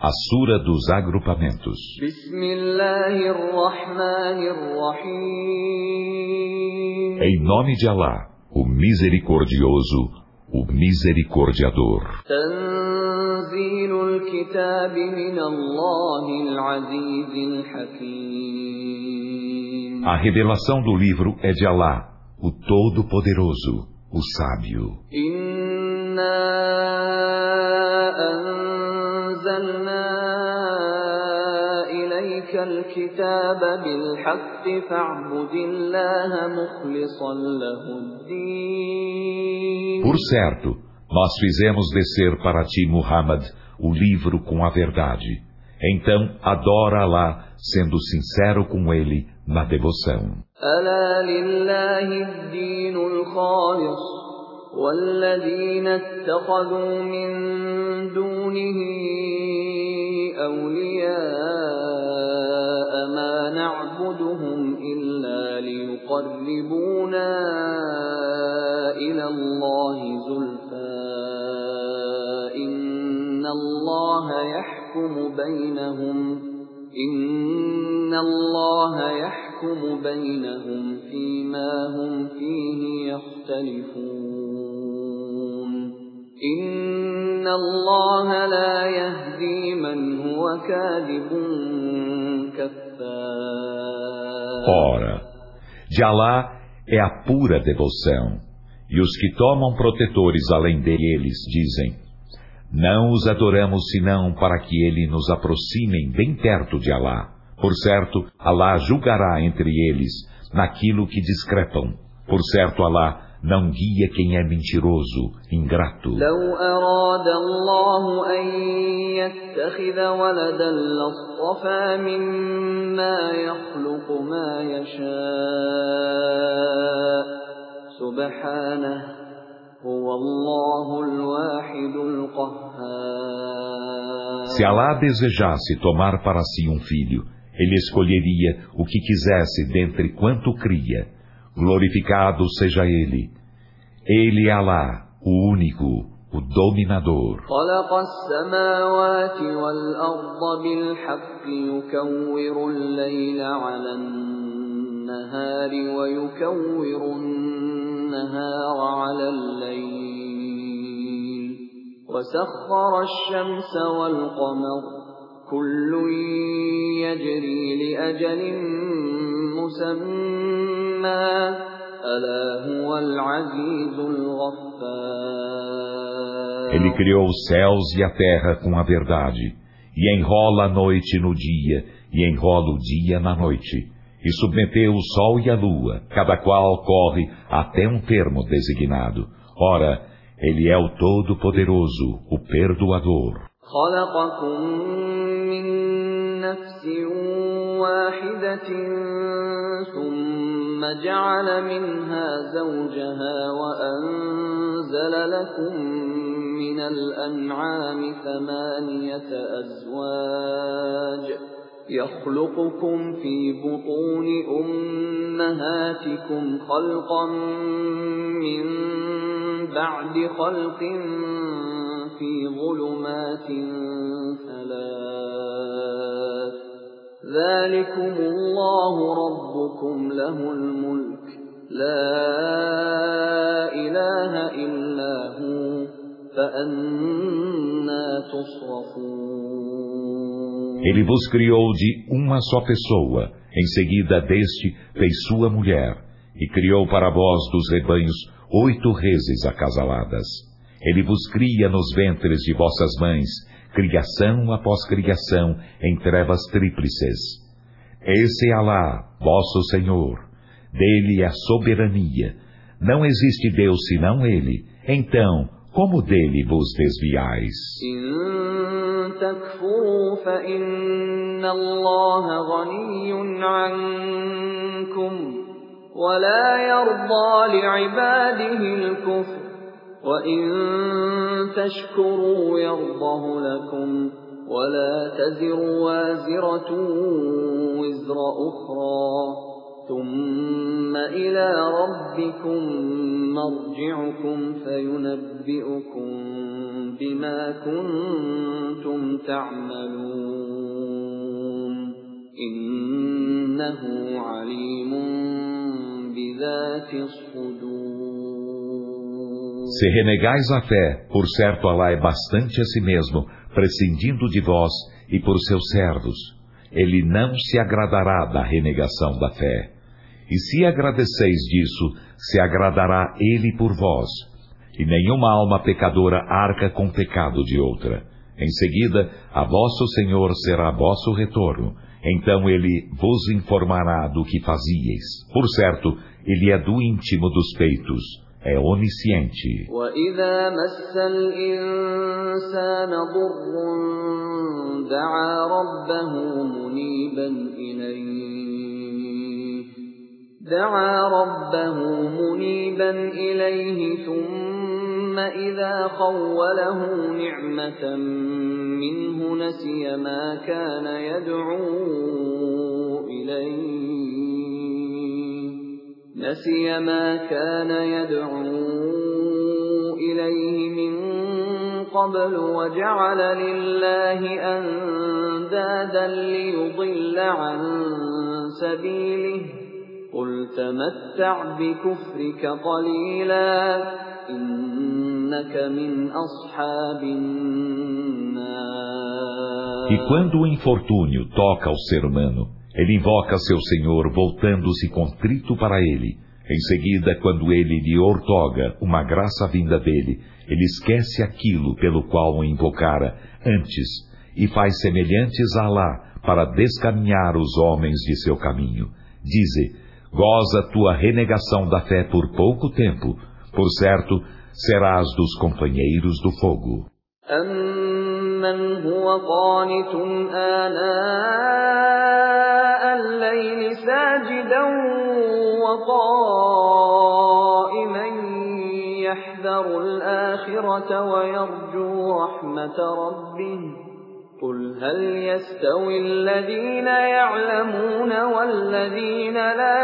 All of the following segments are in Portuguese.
A Sura dos Agrupamentos. Em nome de Alá, o Misericordioso, o Misericordiador. A revelação do livro é de Alá, o Todo-Poderoso, o Sábio. Por certo, nós fizemos descer para ti, Muhammad, o livro com a verdade. Então, adora Alá, sendo sincero com ele na devoção. والذين اتخذوا من دونه أولياء ما نعبدهم إلا ليقربونا إلى الله زلفى إن الله يحكم بينهم فيما هم فيه يختلفون إن الله لا يهدي من هو كاذب كفار. Ora, de Alá é a pura devoção, e os que tomam protetores além deles dizem: não os adoramos senão para que ele nos aproximem bem perto de Alá. Por certo, Alá julgará entre eles naquilo que discrepam. Por certo, Alá não guia quem é mentiroso, ingrato. لو أراد الله أن يتخذ ولدا لاصطفى مما يخلق ما يشاء سبحانه هو الله الواحد القهار. Se Alá desejasse tomar para si um filho, ele escolheria o que quisesse dentre quanto cria. Glorificado seja ele. Ele é Alá, o único, o dominador. خلق السماوات والأرض بالحق يكور الليل على النهار ويكور النهار على الليل وسخر الشمس والقمر كل يجري لأجل مسمى ألا هو العزيز الغفار. Ele criou os céus e a terra com a verdade, e enrola a noite no dia, e enrola o dia na noite, e submeteu o sol e a lua, cada qual corre até um termo designado. Ora, ele é o Todo-Poderoso, o Perdoador. خلقكم من نفس واحدة ثم جعل منها زوجها وأنزل لكم من الأنعام 8 أزواج يخلقكم في بطون أمهاتكم خلقا من بعد خلق في ظلمات 3 ذلكم الله ربكم له الملك لا إله إلا هو فأنى تصرفون. Ele vos criou de uma só pessoa, em seguida deste fez sua mulher, e criou para vós dos rebanhos 8 reses acasaladas. Ele vos cria nos ventres de vossas mães, criação após criação, em trevas tríplices. Esse é Alá, vosso Senhor. Dele é a soberania. Não existe Deus senão Ele. Então, como dele vos desviais? تكفروا فإن الله غني عنكم ولا يرضى لعباده الكفر وإن تشكروا يرضه لكم ولا تزر وازرة وزر أخرى ثم إلى ربكم مرجعكم فينبئكم بما كنتم تعملون إنه عليم بذات الصدور. Se renegais a fé, por certo Alá é bastante a si mesmo, prescindindo de vós e por seus servos. Ele não se agradará da renegação da fé. E se agradeceis disso, se agradará Ele por vós. E nenhuma alma pecadora arca com pecado de outra. Em seguida, a vosso Senhor será vosso retorno. Então Ele vos informará do que fazíeis. Por certo, Ele é do íntimo dos peitos. É onisciente. وَإِذَا مَسَّ الْإِنسَانَ ضُرٌّ دعا ربه منيبا إليه ثم إذا خوله نعمة منه نسي ما كان يدعو إليه من قبل وجعل لله أندادا ليضل عن سبيله قل تمتع بكفرك قليلا إنك من أصحاب النار. E quando o infortúnio toca ao ser humano, ele invoca seu Senhor voltando-se contrito para ele. Em seguida, quando ele lhe outorga uma graça vinda dele, ele esquece aquilo pelo qual o invocara antes e faz semelhantes a Alá para descaminhar os homens de seu caminho. Dize: goza tua renegação da fé por pouco tempo, por certo, serás dos companheiros do fogo. أَمَّنْ هُوَ قَانِتٌ آنَاءَ اللَّيْلِ سَاجِدًا وَقَائِمًا يَحْذَرُ الْآخِرَةَ وَيَرْجُو رَحْمَةَ رَبِّهِ قُلْ هَلْ يَسْتَوِي الَّذِينَ يَعْلَمُونَ وَالَّذِينَ لَا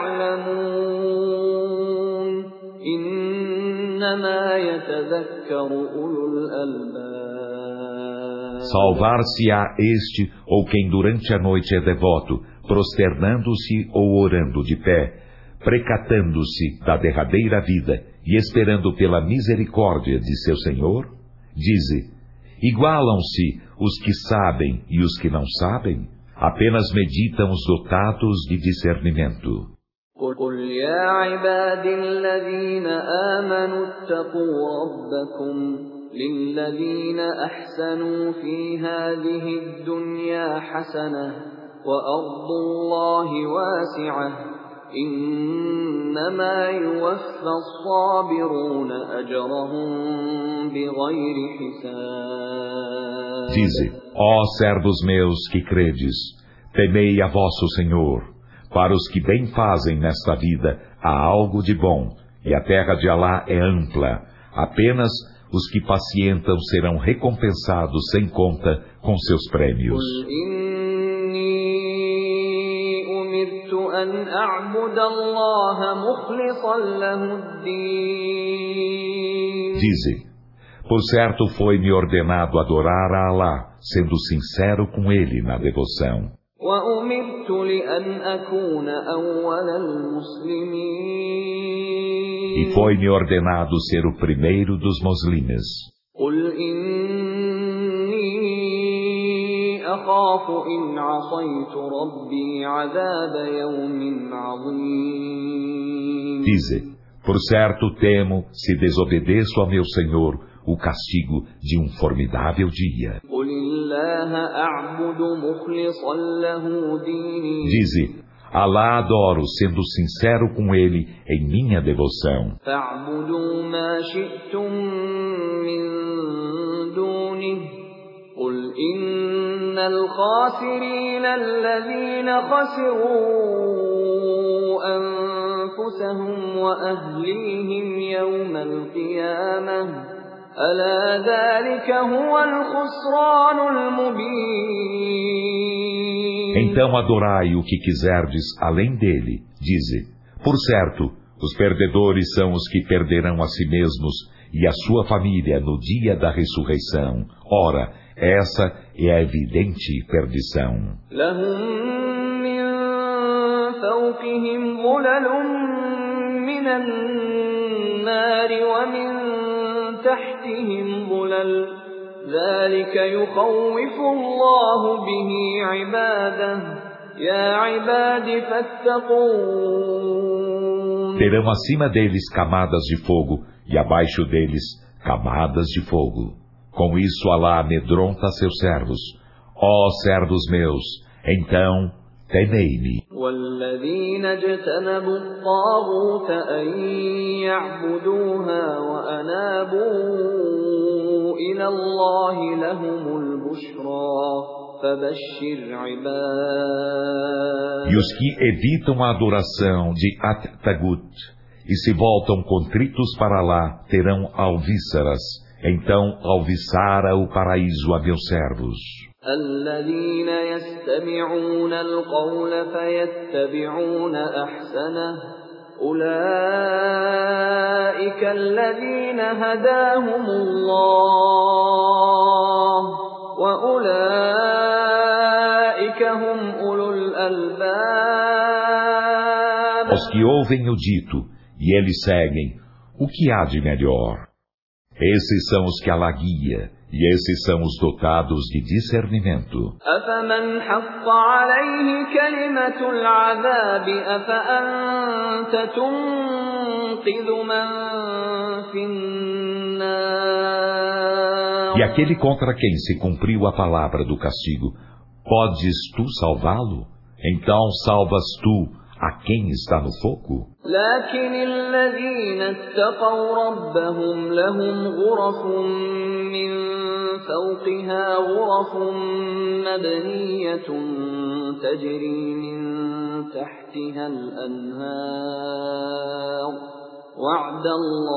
يَعْلَمُونَ إِنَّمَا يَتَذَكَّرُ أُولُو الْأَلْبَابِ. Salvar-se-á este ou quem durante a noite é devoto, prosternando-se ou orando de pé, precatando-se da derradeira vida e esperando pela misericórdia de seu Senhor? Dize: igualam-se os que sabem e os que não sabem? Apenas meditam os dotados de discernimento. قُلْ يَا عِبَادِي الَّذِينَ آمَنُوا اتَّقُوا رَبَّكُمْ لِلَّذِينَ أَحْسَنُوا فِي هَذِهِ الدُّنْيَا حَسَنَةٌ وَأَرْضُ اللَّهِ وَاسِعَةٌ إِنَّمَا يُوَفَّى الصَّابِرُونَ أَجْرَهُم بِغَيْرِ حِسَابٍ. Dize: ó servos meus que credes, temei a vosso Senhor. Para os que bem fazem nesta vida há algo de bom, e a terra de Alá é ampla. Apenas os que pacientam serão recompensados sem conta com seus prêmios. Dize: por certo foi-me ordenado adorar a Alá, sendo sincero com ele na devoção. وَأُمِرْتُ لِأَنْ أَكُونَ أَوَّلَ الْمُسْلِمِينَ. E foi-me ordenado ser o primeiro dos muçulmanos. قُلْ إِنِّي أَخَافُ إِنْ عَصَيْتُ رَبِّي عَذَابَ يَوْمٍ عَظِيمٍ. Dize: por certo temo, se desobedeço ao meu Senhor, o castigo de um formidável dia. Dize: Alá adoro, sendo sincero com ele em minha devoção. ألا ذلك هو الخسران المبين. Então adorai o que quiserdes além dele. Dize: por certo, os perdedores são os que perderão a si mesmos e a sua família no dia da ressurreição. Ora, essa é a evidente perdição. لهم من فوقهم ظلل من النار ومن تحتهم ظلل ذلك يخوف الله به عباده يا عباد فاتقون. Terão acima deles camadas de fogo e abaixo deles camadas de fogo. Com isso Alá amedronta seus servos. Ó servos meus, então temei-me. والذين اجتنبوا الطاغوت أن يعبدوها وأنابوا إلى الله لهم البشرى فبشر عباد. E os que evitam a adoração de At-Tagut e se voltam contritos para lá terão alvíceras. Então alviçara o paraíso a meus servos. الذين يستمعون القول فيتبعون أحسنه أولئك الذين هداهم الله وأولئك هم أولو الألباب. Os que ouvem o dito e eles seguem, o que há de melhor? Esses são os que Alá guia, e esses são os dotados de discernimento. أفمن حق عليه كلمة العذاب أفأنت تنقذ من في النار. E aquele contra quem se cumpriu a palavra do castigo, podes tu salvá-lo? Então salvas tu a quem está no fogo? لكن الذين اتقوا ربهم لهم غرف من فوقها غرف مبنية تجري من تحتها الأنهار وعد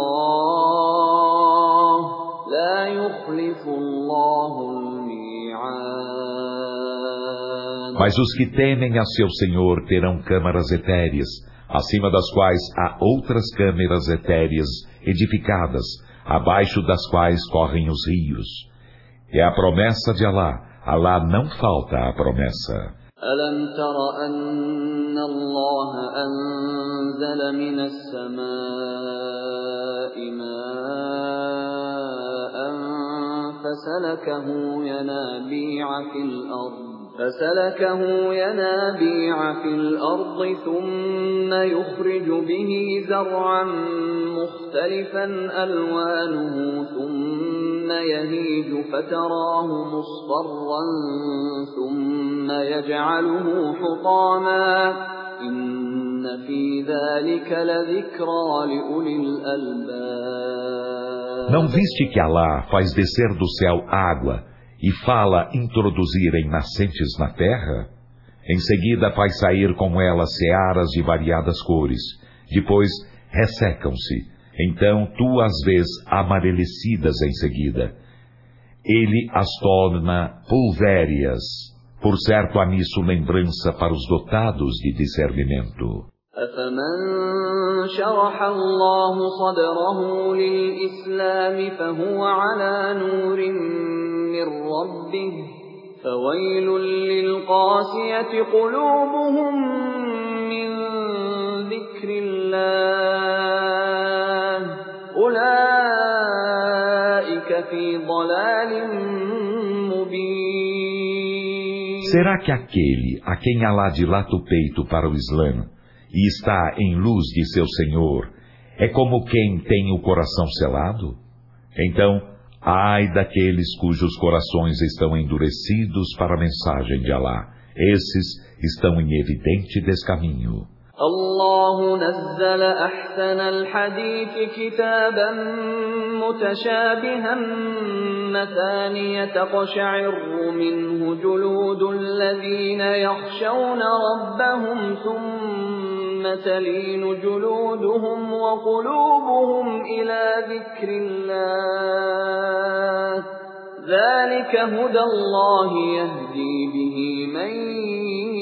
الله لا يخلف الله الميعاد. Mas os que temem a seu Senhor terão câmaras etéreas, acima das quais há outras câmaras etéreas edificadas, abaixo das quais correm os rios. É a promessa de Alá. Alá não falta a promessa. ألم تر أن الله أنزل من السماء ماء فسلكه ينابيع في الأرض ثم يخرج به زرعا مختلفا ألوانه ثم يهيج فتراه مصفرا ثم يجعله حطاما إن في ذلك لذكرى لأولي الألباب. Não viste que Alá faz descer do céu água e fala introduzir em nascentes na terra? Em seguida faz sair com ela searas de variadas cores. Depois ressecam-se. Então tu as vês amarelecidas em seguida. Ele as torna pulvéreas. Por certo há nisso lembrança para os dotados de discernimento. أفمن شرح الله صدره للإسلام فهو على نور من ربه فويل للقاسية قلوبهم من ذكر الله أولئك في ضلال مبين. Será que aquele a quem Alá dilata o peito para o Islã e está em luz de seu Senhor, é como quem tem o coração selado? Então, ai daqueles cujos corações estão endurecidos para a mensagem de Alá. Esses estão em evidente descaminho. الله نزل أحسن الحديث كتابا متشابها مثانية تقشعر منه جلود الذين يخشون ربهم ثم تلين جلودهم وقلوبهم إلى ذكر الله ذلك هدى الله يهدي به من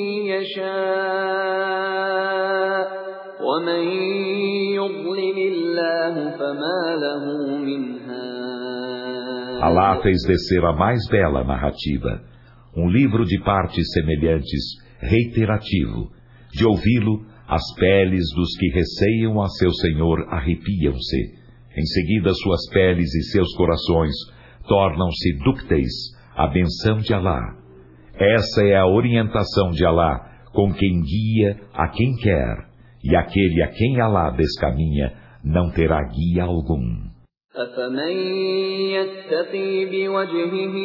يشاء ومن يضلل الله فما له من هاد. Alá fez descer a mais bela narrativa, um livro de partes semelhantes, reiterativo. De ouvi-lo, as peles dos que receiam a seu Senhor arrepiam-se. Em seguida, suas peles e seus corações tornam-se dúcteis à benção de Alá. Essa é a orientação de Alá, com quem guia a quem quer, e aquele a quem Alá descaminha não terá guia algum. أفمن يتقي بوجهه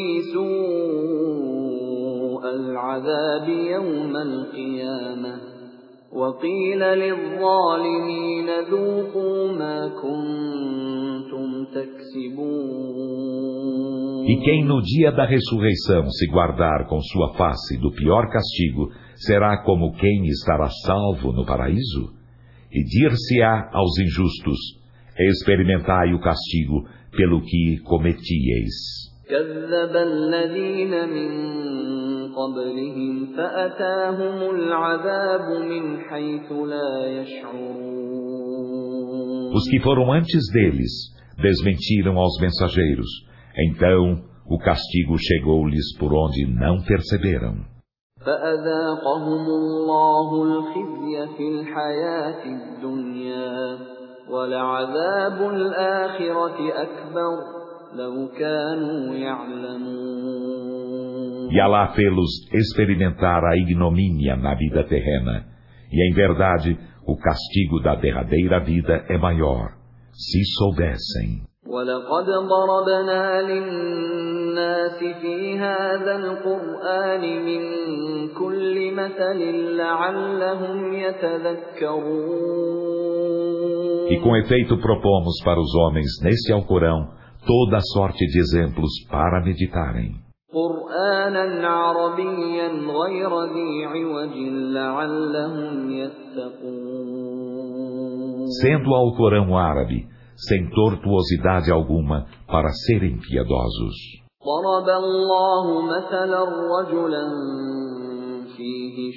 سوء العذاب يوم القيامة وقيل للظالمين ذوقوا ما كنتم تكسبون. E quem no dia da ressurreição se guardar com sua face do pior castigo, será como quem estará salvo no paraíso? E dir-se-á aos injustos: experimentai o castigo pelo que cometieis. كذب الذين من قبلهم فأتاهم العذاب من حيث لا يشعرون. Os que foram antes deles desmentiram aos mensageiros. Então o castigo chegou-lhes por onde não perceberam. فأذاقهم الله الخزي في الحياة الدنيا ولعذاب الآخرة أكبر لو كانوا يعلمون. E Alá fê-los experimentar a ignomínia na vida terrena. E em verdade, o castigo da derradeira vida é maior, se soubessem. وَلَقَدْ ضَرَبْنَا لِلنَّاسِ فِي هَذَا الْقُرْآنِ مِنْ كُلِّ مَثَلٍ لَعَلَّهُمْ يَتَذَكَّرُونَ. E com efeito propomos para os homens neste Alcorão toda a sorte de exemplos para meditarem. قُرْآنًا عَرَبِيًّا غَيْرَ ذِي عِوَجٍ لَعَلَّهُمْ يَتَّقُونَ. Sendo o Alcorão árabe, sem tortuosidade alguma, para serem piedosos. ضرب الله مثلا رجلا فيه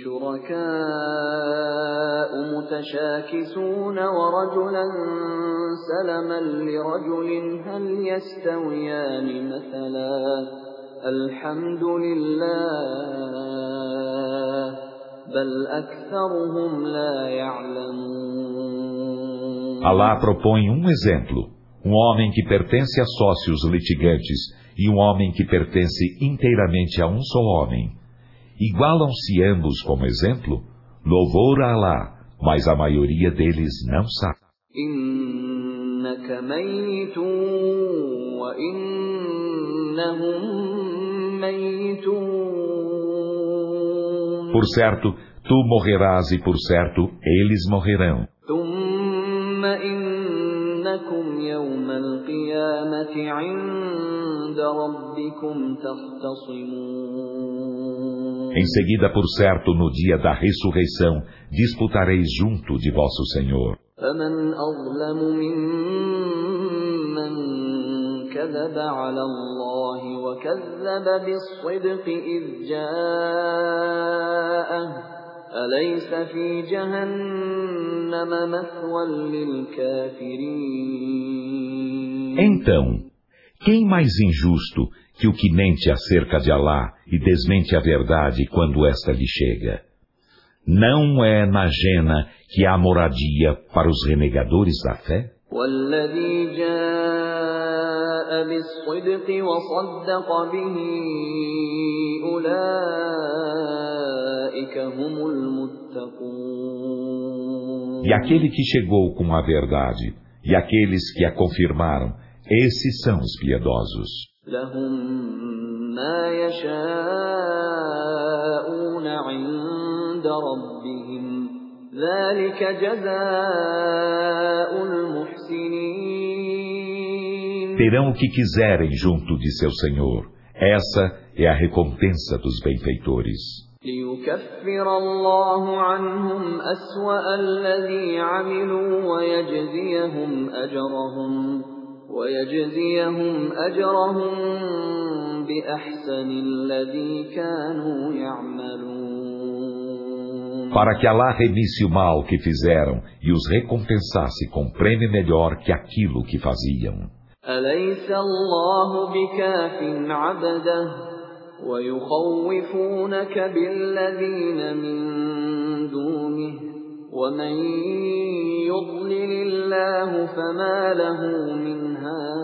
شركاء متشاكسون ورجلا سلما لرجل هل يستويان مثلا الحمد لله بل أكثرهم لا يعلمون. Alá propõe um exemplo, um homem que pertence a sócios litigantes e um homem que pertence inteiramente a um só homem. Igualam-se ambos como exemplo? Louvor a Alá, mas a maioria deles não sabe. إنك ميت وإنهم ميتون. Por certo, tu morrerás e por certo, eles morrerão. ثم إنكم يوم القيامة عند ربكم تختصمون. Em seguida, por certo, no dia da ressurreição, disputareis junto de vosso Senhor. فمن أظلم ممن كذب على الله وكذب بالصدق إذ جاءه أليس في جهنم مثوى للكافرين. Então, quem mais injusto que o que mente acerca de Alá e desmente a verdade quando esta lhe chega? Não é na Jena que há moradia para os renegadores da fé? والذي جاء بالصدق وصدق به أولئك هم المتقون. E aquele que chegou com a verdade, e aqueles que a confirmaram, esses são os piedosos. لهم ما يشاءون عند ربهم ذلك جزاء المحسنين. Terão o que quiserem junto de seu Senhor. Essa é a recompensa dos benfeitores. ليكفر الله عنهم أسوأ الذي عملوا ويجزيهم أجرهم بأحسن الذي كانوا يعملون. para que Alá remisse o mal que fizeram e os recompensasse com prêmio melhor que aquilo que faziam. أليس الله بكاف عبده ويخوفونك بالذين من دونه ومن يضلل الله فما له من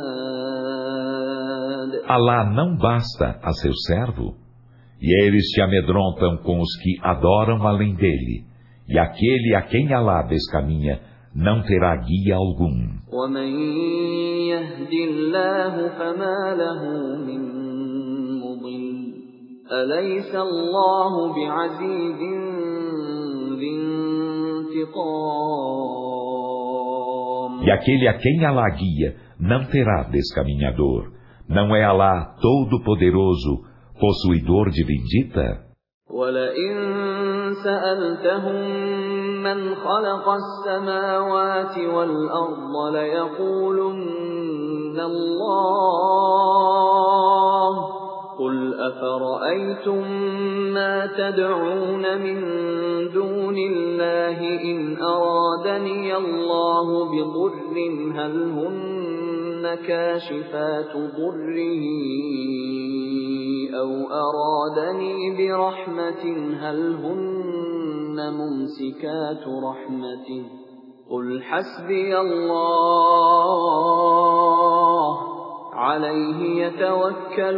هاد. Alá não basta a seu servo? E eles te amedrontam com os que adoram além dele, e aquele a quem Alá descaminha não terá guia algum. ومن يهد الله فما له من مضل أليس الله بعزيز ذي انتقام. E aquele a quem Alá guia não terá descaminhador. Não é Alá todo-poderoso, possuidor de vindita? وَلَئِن سَأَلْتَهُم مَّنْ خَلَقَ السَّمَاوَاتِ وَالْأَرْضَ لَيَقُولُنَّ اللَّهُ قُلْ أَفَرَأَيْتُم مَّا تَدْعُونَ مِن دُونِ اللَّهِ إِنْ أَرَادَنِيَ اللَّهُ بِضُرٍّ هَلْ هُنَّ كَاشِفَاتُ ضُرِّهِ أَوْ أَرَادَنِي بِرَحْمَةٍ هَلْ هُنَّ مُمْسِكَاتُ رَحْمَتِهِ قُلْ حَسْبِيَ اللَّهُ عَلَيْهِ يَتَوَكَّلُ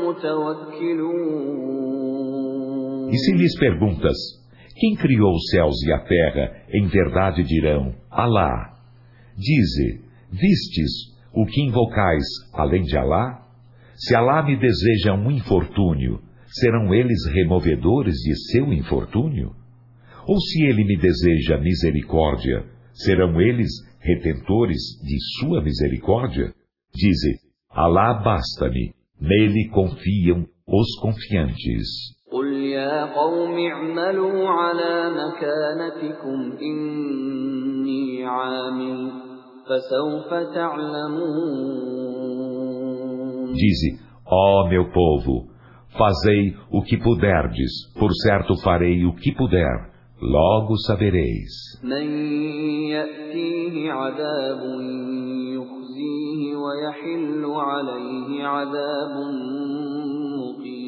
الْمُتَوَكِّلُونَ. E se lhes perguntas, quem criou os céus e a terra, em verdade dirão, Alá. Dize, vistes o que invocais além de Alá? Se Alá me deseja um infortúnio, serão eles removedores de seu infortúnio? Ou se ele me deseja misericórdia, serão eles retentores de sua misericórdia? Dize, Alá basta-me, nele confiam os confiantes. قُلْ يَا قَوْمِ اعْمَلُوا عَلَى مَكَانَتِكُمْ إِنِّي عَامِلٌ فَسَوْفَ تَعْلَمُونَ. Dize, ó meu povo, fazei o que puderdes, por certo farei o que puder, logo sabereis. مَن يَأْتِيهِ عَذَابٌ يُخْزِيهِ وَيَحِلُّ عَلَيْهِ عَذَابٌ مُقِيمٌ.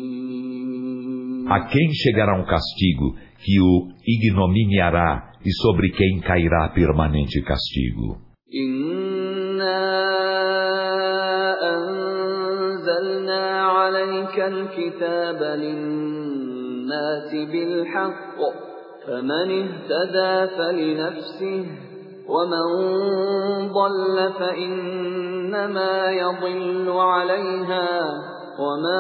A quem chegará um castigo que o ignominiará e sobre quem cairá permanente castigo? إِنَّا أَنزَلْنَا عَلَيْكَ الْكِتَابَ لِلنَّاسِ بِالْحَقِّ فَمَنِ اهْتَدَى فَلِنَفْسِهِ وَمَن ضَلَّ فَإِنَّمَا يَضِلُّ عَلَيْهَا وَمَا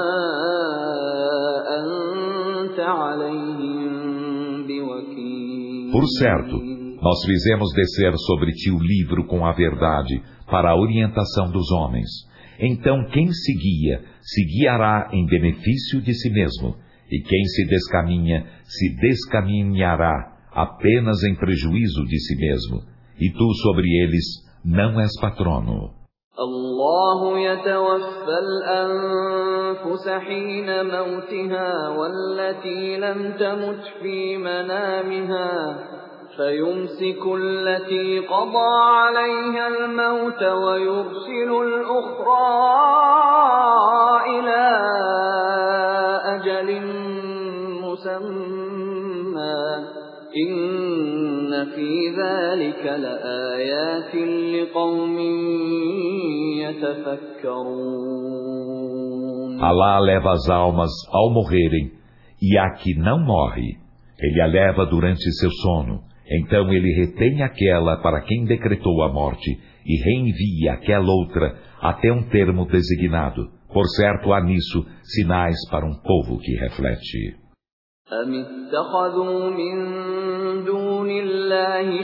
أَنتَ عَلَيْهِم بِوَكِيلٍ. Por certo, nós fizemos descer sobre ti o livro com a verdade para a orientação dos homens. Então quem se guia, se guiará em benefício de si mesmo, e quem se descaminhará apenas em prejuízo de si mesmo, e tu sobre eles não és patrono. الله يتوفى الأنفس حين موتها والتي لم تمت في منامها فيمسك التي قضى عليها الموت ويرسل الأخرى إلى أجل مسمى إن في ذلك لآيات لقوم يتفكرون. Alá leva as almas ao morrerem, e a que não morre, ele a leva durante seu sono. Então ele retém aquela para quem decretou a morte, e reenvia aquela outra até um termo designado. Por certo, há nisso sinais para um povo que reflete. أَمِ اتَّخَذُوا مِن دُونِ اللَّهِ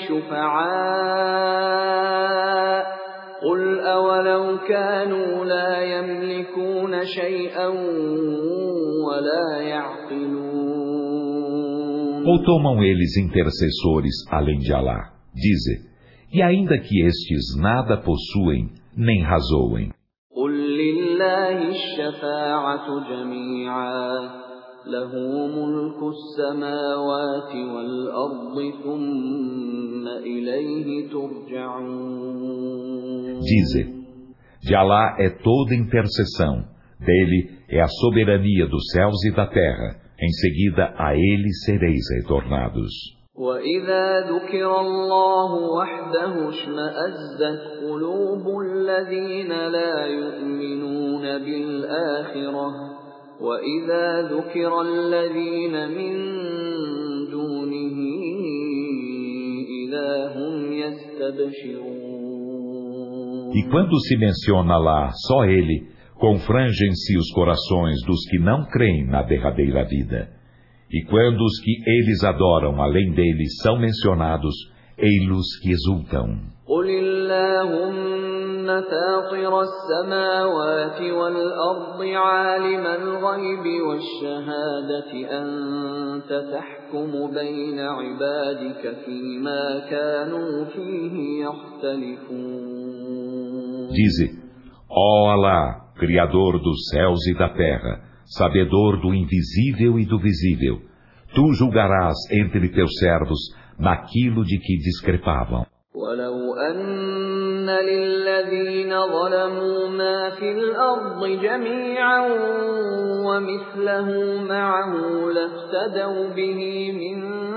شُفَعَاءَ قُلْ أَوَلَوْ كَانُوا لَا يَمْلِكُونَ شَيْئًا وَلَا يَعْقِلُونَ. Ou tomam eles intercessores além de Alá? Dize, e ainda que estes nada possuem, nem razoem. قُل لِّلَّهِ الشَّفَاعَةُ جَمِيعًا له ملك السماوات والأرض ثم إليه ترجعون. Dize: de Alá é toda intercessão, dele é a soberania dos céus e da terra, em seguida a ele sereis retornados. وَإِذَا ذُكِرَ اللَّهُ وَحْدَهُ اشْمَأَزَّتْ قُلُوبُ الَّذِينَ لَا يُؤْمِنُونَ بِالْآخِرَةِ وَإِذَا ذُكِرَ الَّذِينَ مِن دُونِهِ إِذَا هُمْ يَسْتَبْشِرُونَ. E quando se menciona lá só ele, confrangem-se os corações dos que não creem na derradeira vida. E quando os que eles adoram além dele são mencionados, ei-los que exultam. قُلِ اللَّهُمَّ فَاطِرَ السَّمَاوَاتِ وَالْأَرْضِ عَالِمَ الْغَيْبِ وَالشَّهَادَةِ أَنْتَ تَحْكُمُ بَيْنَ عِبَادِكَ فِيمَا كَانُوا فِيهِ يَخْتَلِفُونَ. Dize: ó Alá, Criador dos céus e da terra, sabedor do invisível e do visível, tu julgarás entre teus servos naquilo de que discrepavam. وَلَوْ أَنَّ لِلَّذِينَ ظَلَمُوا مَا فِي الْأَرْضِ جَمِيعًا وَمِثْلَهُ مَعَهُ لَافْتَدَوْا بِهِ مِنْ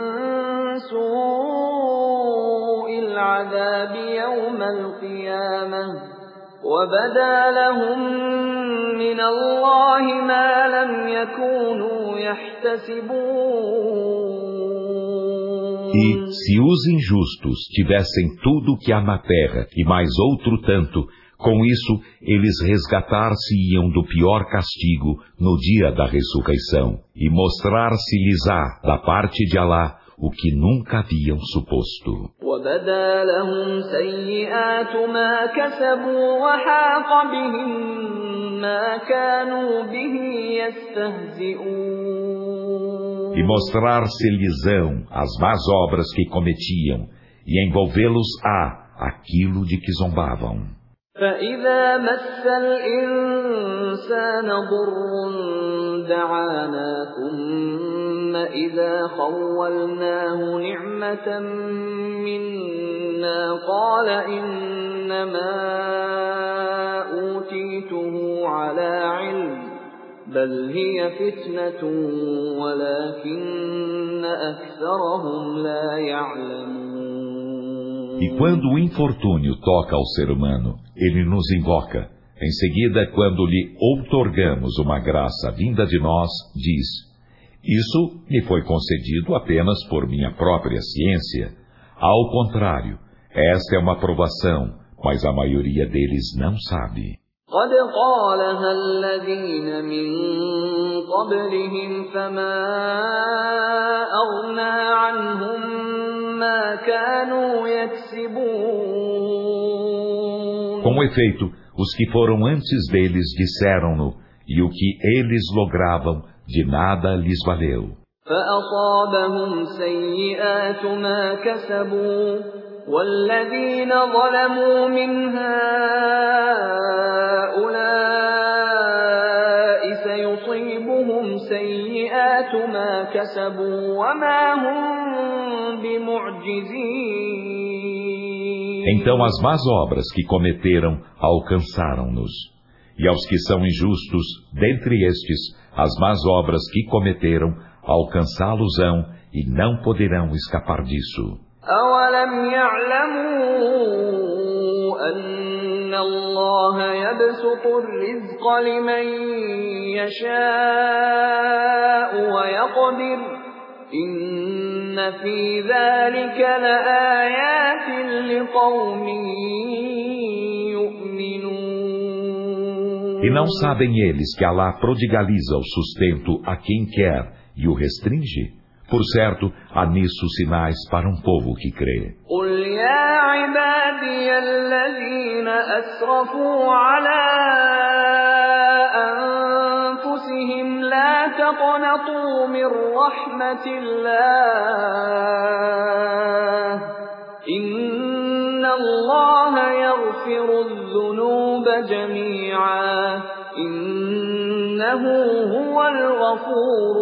سُوءِ الْعَذَابِ يَوْمَ الْقِيَامَةِ وَبَدَا لَهُم مِّنَ اللَّهِ مَا لَمْ يَكُونُوا يَحْتَسِبُونَ. E, se os injustos tivessem tudo o que há na terra e mais outro tanto, com isso eles resgatar-se-iam do pior castigo no dia da ressurreição, e mostrar-se-lhes-á da parte de Alá o que nunca haviam suposto. وَبَدَا لَهُمْ سَيِّئَاتُ مَا كَسَبُوا وَحَاقَ بِهِم مَّا كَانُوا بِهِ يَسْتَهْزِئُونَ. E mostrar-se-lhes-ão as más obras que cometiam, e envolvê-los-á aquilo de que zombavam. فَإِذَا مَسَّ الْإِنسَانَ ضُرٌّ دَعَانَا ثُمَّ إِذَا خَوَّلْنَاهُ نِعْمَةً مِنَّا قَالَ إِنَّمَا أُوتِيتُهُ عَلَى عِلْمٍ بَلْ هِيَ فِتْنَةٌ وَلَكِنَّ أَكْثَرَهُمْ لَا يَعْلَمُونَ. E quando o infortúnio toca ao ser humano, ele nos invoca. Em seguida, quando lhe outorgamos uma graça vinda de nós, diz: isso me foi concedido apenas por minha própria ciência. Ao contrário, esta é uma provação, mas a maioria deles não sabe. قَدْ قَالَهَا الَّذِينَ مِن قَبْلِهِمْ فَمَا أَغْنَىٰ عَنْهُم مَّا كَانُوا يَكْسِبُونَ. Com efeito, os que foram antes deles disseram-no, e o que eles logravam de nada lhes valeu. فَأَصَابَهُمْ سَيِّئَاتُ مَا كَسَبُوا وَالَّذِينَ ظَلَمُوا مِنْ هَٰؤُلَاءِ سَيُصِيبُهُمْ سَيِّئَاتُ مَا كَسَبُوا وَمَا هُم بِمُعْجِزِينَ. Então as más obras que cometeram alcançaram-nos. E aos que são injustos, dentre estes, as más obras que cometeram alcançá-los-ão e não poderão escapar disso. أَوَلَمْ يَعْلَمُوا أَنَّ اللَّهَ يَبْسُطُ الرِّزْقَ لِمَن يَشَاءُ وَيَقْدِرُ إِنَّ فِي ذَلِكَ لَآيَاتٍ لِقَوْمٍ يُؤْمِنُونَ. E não sabem eles que Alá prodigaliza o sustento a quem quer e o restringe? Por certo, há nisso sinais para um povo que crê. قُلْ يَا عِبَادِيَ الَّذِينَ أَسْرَفُوا عَلَىٰ أَنفُسِهِمْ لَا تَقْنَطُوا مِن رَّحْمَةِ اللَّهِ إِنَّ اللَّهَ يَغْفِرُ الذُّنُوبَ جَمِيعًا إِنَّهُ إنه هو الغفور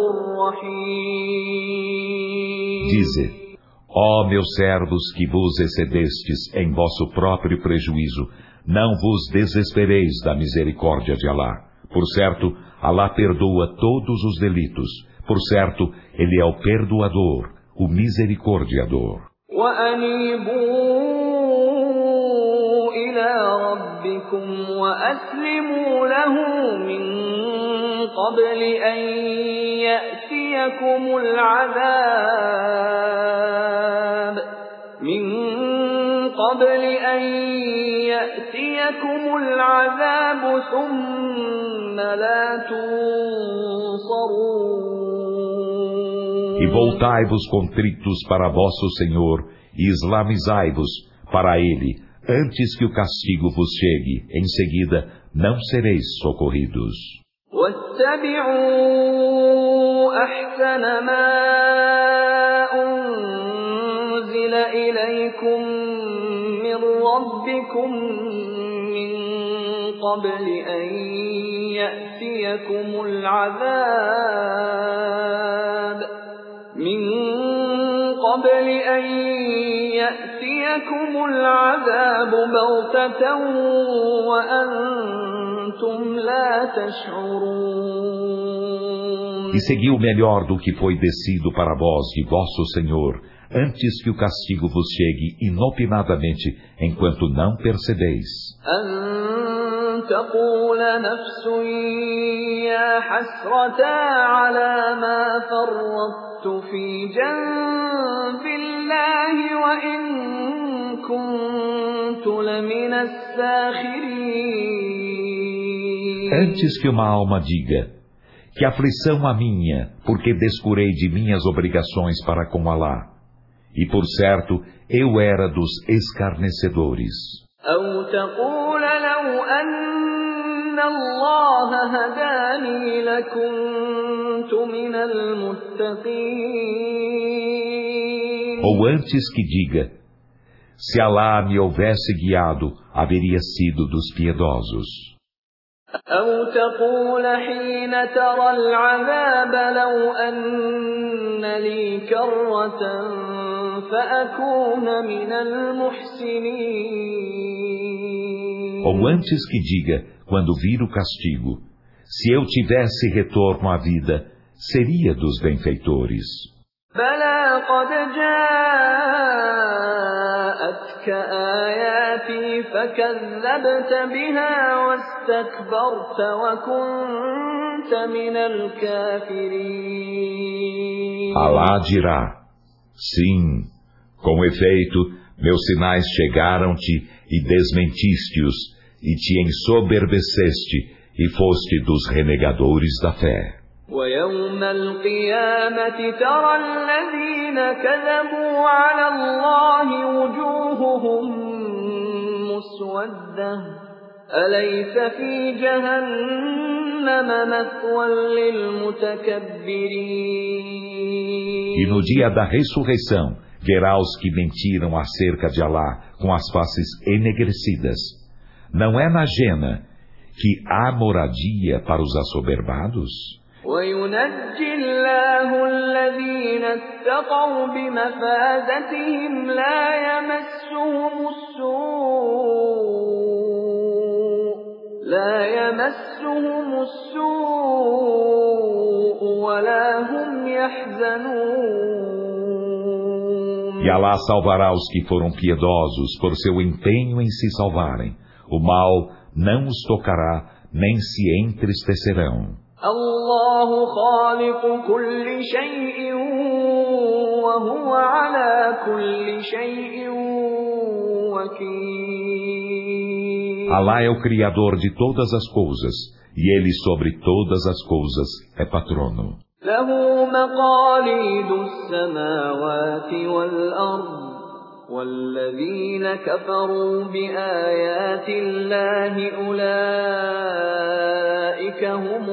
الرحيم. Dize: ó meus servos que vos excedestes em vosso próprio prejuízo, não vos desespereis da misericórdia de Alá. Por certo, Alá perdoa todos os delitos. Por certo, Ele é o perdoador, o misericordiador. وَأَنِيبُوا إِلَى رَبِّكُمْ وَأَسْلِمُوا لَهُ مِنْ قَبْلِ أَنْ يَأْتِيَكُمُ الْعَذَابُ ثُمَّ لَا تُنصَرُونَ. E voltai-vos contritos para vosso Senhor, e islamizai-vos para Ele, antes que o castigo vos chegue, em seguida não sereis socorridos. وَاتَّبِعُوا أَحْسَنَ مَا أُنزِلَ إِلَيْكُم مِّن رَّبِّكُم مِّن قَبْلِ أَن يَأْتِيَكُمُ الْعَذَابُ بَغْتَةً وَأَنتُمْ لَا تَشْعُرُونَ. E seguiu melhor do que foi descido para vós de vosso Senhor, antes que o castigo vos chegue inopinadamente, enquanto não percebeis. تقول نفس يا حسرتا على ما فرطت في جنب الله وإن كنت لمن الساخرين. Antes que uma alma diga: que aflição a minha, porque descurei de minhas obrigações para com Alá. E por certo, eu era dos escarnecedores. أو تقول لو أن الله هداني لكنت من المتقين. Ou antes que diga: se Alá me houvesse guiado, haveria sido dos piedosos. أو تقول حين ترى العذاب لو أن لي كرة فأكون من المحسنين. Ou antes que diga, quando vir o castigo: se eu tivesse retorno à vida, seria dos benfeitores. بلى قد جاءتك آياتي فكذبت بها واستكبرت وكنت من الكافرين. Alá dirá: sim, com efeito, meus sinais chegaram-te e desmentiste-os, e te ensoberbeceste, e foste dos renegadores da fé. ويوم القيامة ترى الذين كذبوا على الله وجوههم مسودة أليس في جهنم مثوى للمتكبرين. E no dia da ressurreição, verá os que mentiram acerca de Alá com as faces enegrecidas. Não é na Jena que há moradia para os assoberbados? وينجي الله الذين اتقوا بمفازتهم لا يمسهم السوء ولا هم يحزنون. E Alá salvará os que foram piedosos por seu empenho em se salvarem. O mal não os tocará, nem se entristecerão. الله خالق كل شيء وهو على كل شيء وكيل. Alá é o Criador de todas as coisas, e Ele sobre todas as coisas é patrono. له مقاليد السماوات والأرض والذين كفروا بآيات الله أولئك هم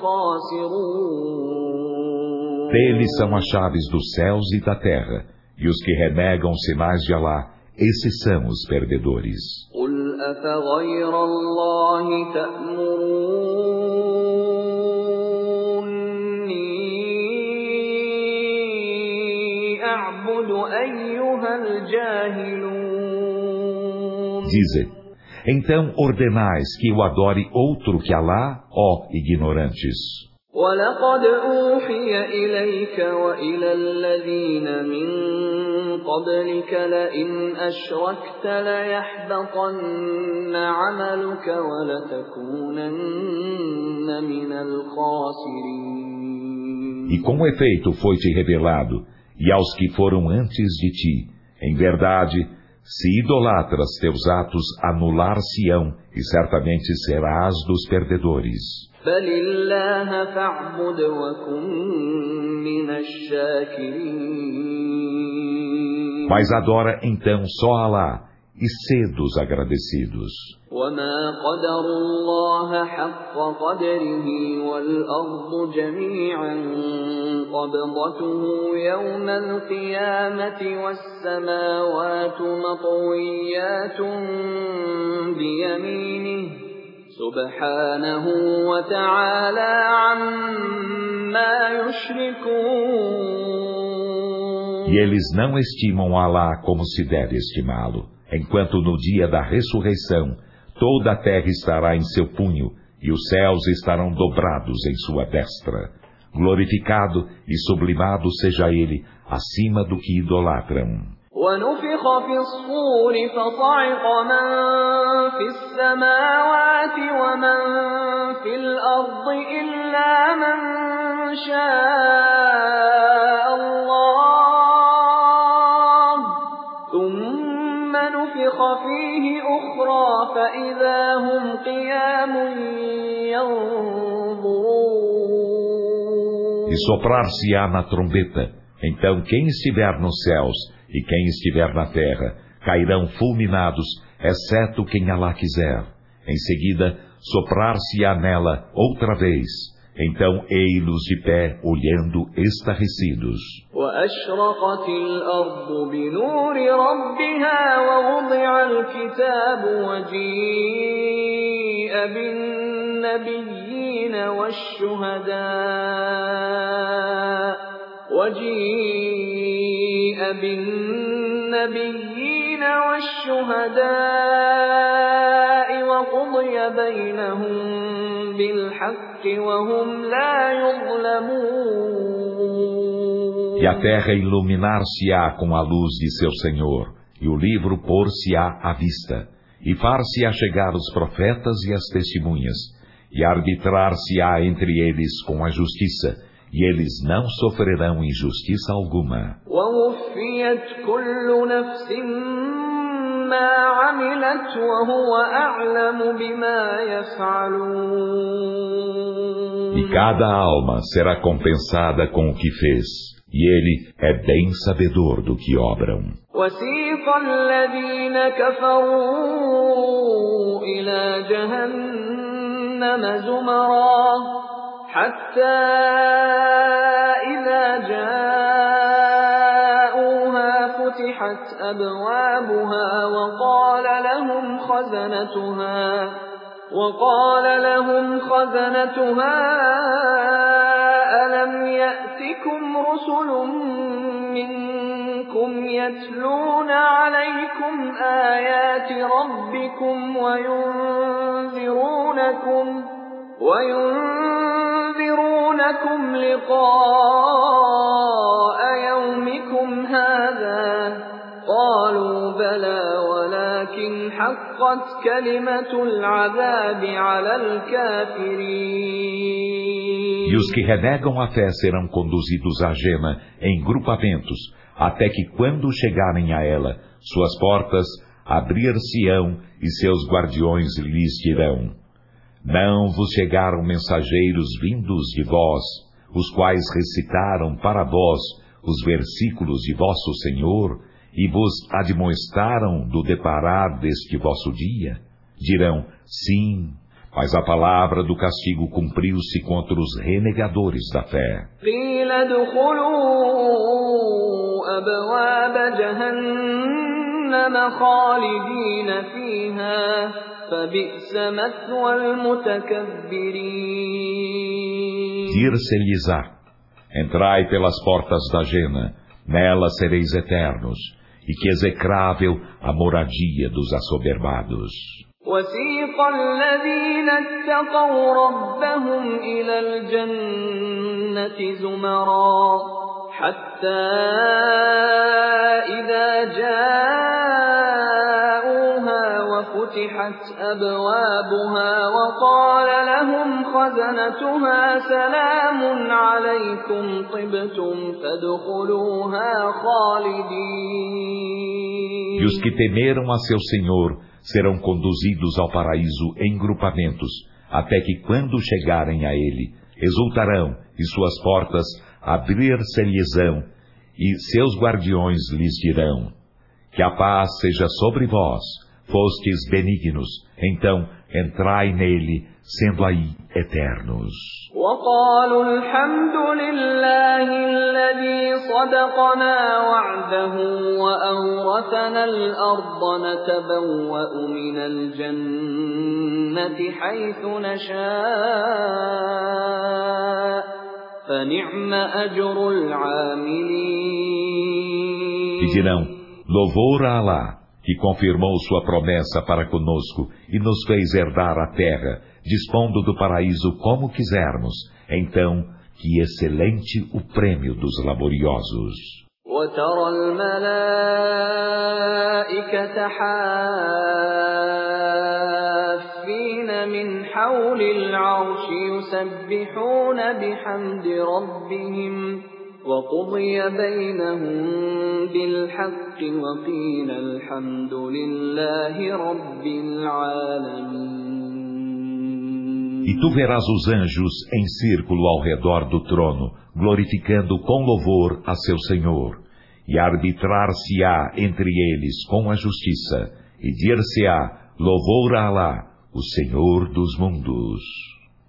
الخاسرون. Deles são as chaves dos céus e da terra, e os que renegam os sinais de Alá, esses são os perdedores. قل أفغير الله تأمرون فَلْيَعْبُدْ أَيُّهَا الْجَاهِلُونَ Dize, então ordenais que eu adore outro que Alá, ó ignorantes. وَلَقَدْ أُوحِيَ إِلَيْكَ وَإِلَى الَّذِينَ مِن قَبْلِكَ لَئِنْ أَشْرَكْتَ لَيَحْبَطَنَّ عَمَلُكَ وَلَتَكُونَنَّ مِنَ الْخَاسِرِينَ E com efeito foi-te revelado, e aos que foram antes de ti, em verdade, se idolatras teus atos anular-se-ão, e certamente serás dos perdedores. بَلِ اللَّهَ فَاعْبُدْ وَكُن مِّنَ الشَّاكِرِينَ Mas adora então só Alá, e sê dos agradecidos. وَمَا قَدَرُوا اللَّهَ حَقَّ قَدْرِهِ وَالْأَرْضُ جَمِيعًا قَبْضَتُهُ يَوْمَ الْقِيَامَةِ وَالسَّمَاوَاتُ مَطْوِيَّاتٌ بِيَمِينِهِ سُبْحَانَهُ وَتَعَالَى عَمَّا يُشْرِكُونَ E eles não estimam Alá como se deve estimá-lo, enquanto no dia da ressurreição toda a terra estará em seu punho e os céus estarão dobrados em sua destra. Glorificado e sublimado seja ele acima do que idolatram. وَنُفِخَ فِي الصُّورِ فَصَعِقَ مَن فِي السَّمَاوَاتِ وَمَن فِي الْأَرْضِ إِلَّا مَن شَاءَ اللَّهُ ثُمَّ نُفِخَ فِيهِ أُخْرَىٰ فَإِذَا هُمْ قِيَامٌ يَنظُرُونَ E soprar-se-á na trombeta, então quem estiver nos céus e quem estiver na terra cairão fulminados, exceto quem Alá quiser. Em seguida, soprar-se-á nela outra vez. Então ei-los de pé, olhando estarrecidos. وَأَشْرَقَتِ الْأَرْضُ بِنُورِ رَبِّهَا وَوُضِعَ الْكِتَابُ وَجِيءَ بِالنَّبِيِّينَ وَالشُّهَدَاءِ وَقُضِيَ بَيْنَهُم بِالْحَقِّ وَهُمْ لَا يُظْلَمُونَ E a terra iluminar-se-á com a luz de seu Senhor, e o livro pôr-se-á à vista, e far-se-á chegar os profetas e as testemunhas, e arbitrar-se-á entre eles com a justiça, e eles não sofrerão injustiça alguma. وَوُفِّيَتْ كُلُّ نَفْسٍ مَّا عَمِلَتْ وَهُوَ أَعْلَمُ بِمَا يَفْعَلُونَ E cada alma será compensada com o que fez, e ele é bem sabedor do que obram. وَسِيقَ الَّذِينَ كَفَرُوا إِلَىٰ جَهَنَّمَ زُمَرًا حَتَّى إِذَا جَاءُوهَا فُتِحَتْ أَبْوَابُهَا وَقَالَ لَهُمْ خَزَنَتُهَا أَلَمْ يَأْتِكُمْ رُسُلٌ مِّنكُمْ يَتْلُونَ عَلَيْكُمْ آيَاتِ رَبِّكُمْ وَيُنذِرُونَكُمْ لِقَاءَ يَوْمِكُمْ هَٰذَا قَالُوا بَلَىٰ وَلَٰكِنْ حَقَّتْ كَلِمَةُ الْعَذَابِ عَلَى الْكَافِرِينَ E os que renegam a fé serão conduzidos à gema em grupamentos, até que quando chegarem a ela, suas portas abrir-se-ão e seus guardiões lhes dirão: Não vos chegaram mensageiros vindos de vós, os quais recitaram para vós os versículos de vosso Senhor, e vos admoestaram do deparar deste vosso dia? Dirão: Sim, mas a palavra do castigo cumpriu-se contra os renegadores da fé. قِيلَ ادْخُلُوا أَبْوَابَ جَهَنَّمَ خَالِدِينَ فِيهَا فَبِئْسَ مَثْوَى الْمُتَكَبِّرِينَ Dir-se-lhes-á: Entrai pelas portas da Gena, Nela sereis eternos, e que execrável a moradia dos assoberbados. وسيق الذين اتقوا ربهم إلى الجنة زمرا حتى إذا جاءوها وفتحت أبوابها وقال لهم خزنتها سلام عليكم طبتم فادخلوها خالدين. E os que temeram a seu Senhor serão conduzidos ao paraíso em grupamentos, até que quando chegarem a ele, exultarão e suas portas abrir-se-lhes-ão, e seus guardiões lhes dirão: que a paz seja sobre vós, fostes benignos, então entrai nele, sendo aí eternos. وقالوا الحمد لله الذي صدقنا وعده وأورثنا الأرض نتبوأ من الجنة حيث نشاء فنعم أجر العاملين. E dirão: louvor a Alá, que confirmou sua promessa para conosco e nos fez herdar a terra, dispondo do paraíso como quisermos. Então, que excelente o prêmio dos laboriosos. وترى الملائكة حافين من حول العرش يسبحون بحمد ربهم وقضي بينهم بالحق وقيل الحمد لله رب العالمين. E tu verás os anjos em círculo ao redor do trono, glorificando com louvor a seu Senhor, e arbitrar-se-á entre eles com a justiça, e dir-se-á louvor a Alá, o Senhor dos mundos.